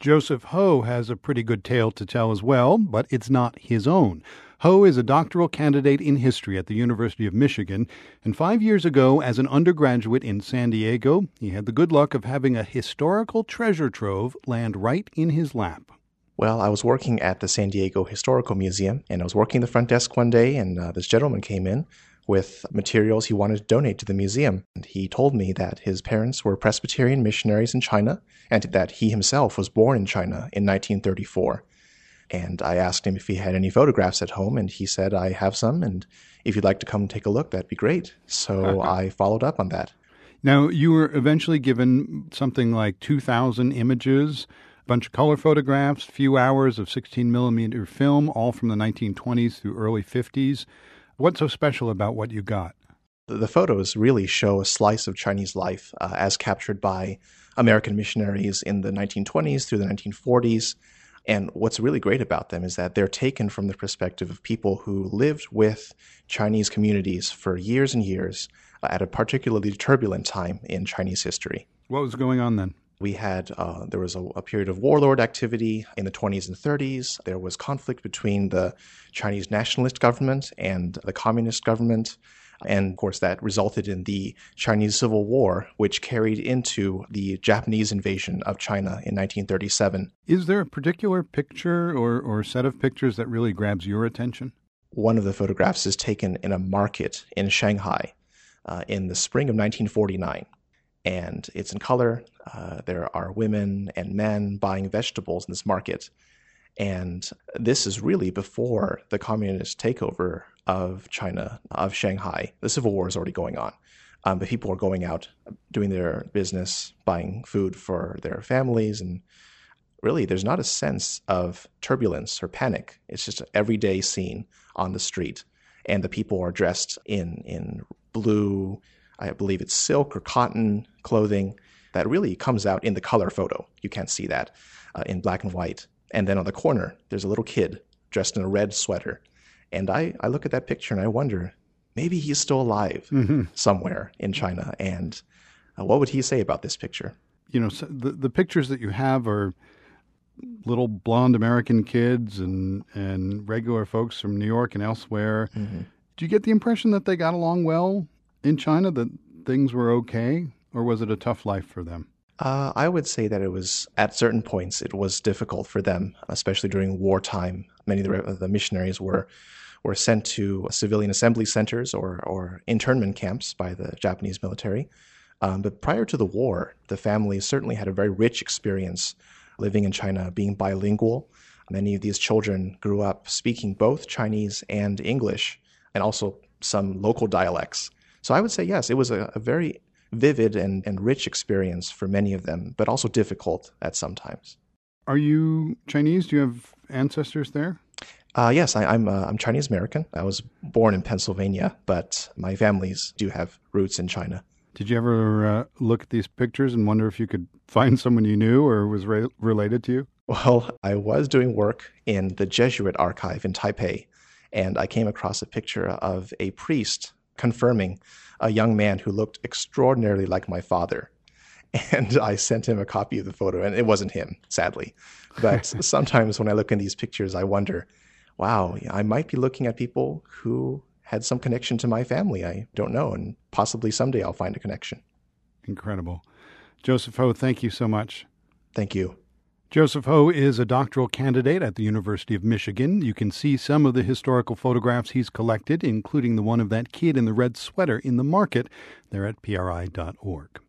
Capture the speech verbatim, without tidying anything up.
Joseph Ho has a pretty good tale to tell as well, but it's not his own. Ho is a doctoral candidate in history at the University of Michigan, and five years ago, as an undergraduate in San Diego, he had the good luck of having a historical treasure trove land right in his lap. Well, I was working at the San Diego Historical Museum, and I was working the front desk one day, and uh, this gentleman came in with materials he wanted to donate to the museum. And he told me that his parents were Presbyterian missionaries in China, and that he himself was born in China in nineteen thirty-four. And I asked him if he had any photographs at home, and he said, I have some, and if you'd like to come take a look, that'd be great. So I followed up on that. Now, you were eventually given something like two thousand images, a bunch of color photographs, a few hours of sixteen millimeter film, all from the nineteen twenties through early fifties. What's so special about what you got? The photos really show a slice of Chinese life uh, as captured by American missionaries in the nineteen twenties through the nineteen forties. And what's really great about them is that they're taken from the perspective of people who lived with Chinese communities for years and years uh, at a particularly turbulent time in Chinese history. What was going on then? We had, uh, there was a, a period of warlord activity in the twenties and thirties. There was conflict between the Chinese nationalist government and the communist government. And of course, that resulted in the Chinese Civil War, which carried into the Japanese invasion of China in nineteen thirty-seven. Is there a particular picture or, or set of pictures that really grabs your attention? One of the photographs is taken in a market in Shanghai uh, in the spring of nineteen forty-nine. And it's in color. Uh, there are women and men buying vegetables in this market. And this is really before the communist takeover of China, of Shanghai. The Civil War is already going on. Um, but people are going out, doing their business, buying food for their families. And really, there's not a sense of turbulence or panic. It's just an everyday scene on the street. And the people are dressed in, in blue, I believe it's silk or cotton clothing that really comes out in the color photo. You can't see that uh, in black and white. And then on the corner, there's a little kid dressed in a red sweater. And I, I look at that picture and I wonder, maybe he's still alive mm-hmm. somewhere in China. And uh, what would he say about this picture? You know, so the, the pictures that you have are little blonde American kids and, and regular folks from New York and elsewhere. Mm-hmm. Do you get the impression that they got along well in China, that things were okay, or was it a tough life for them? Uh, I would say that it was, at certain points, it was difficult for them, especially during wartime. Many of the, the missionaries were were sent to civilian assembly centers or, or internment camps by the Japanese military. Um, but prior to the war, the families certainly had a very rich experience living in China, being bilingual. Many of these children grew up speaking both Chinese and English, and also some local dialects. So I would say, yes, it was a, a very vivid and, and rich experience for many of them, but also difficult at some times. Are you Chinese? Do you have ancestors there? Uh, yes, I, I'm uh, I'm Chinese American. I was born in Pennsylvania, but my families do have roots in China. Did you ever uh, look at these pictures and wonder if you could find someone you knew or was re- related to you? Well, I was doing work in the Jesuit archive in Taipei, and I came across a picture of a priest confirming a young man who looked extraordinarily like my father. And I sent him a copy of the photo, and it wasn't him, sadly. But sometimes when I look in these pictures, I wonder, wow, I might be looking at people who had some connection to my family. I don't know, and possibly someday I'll find a connection. Incredible. Joseph Ho, thank you so much. Thank you. Joseph Ho is a doctoral candidate at the University of Michigan. You can see some of the historical photographs he's collected, including the one of that kid in the red sweater in the market. They're at P R I dot org.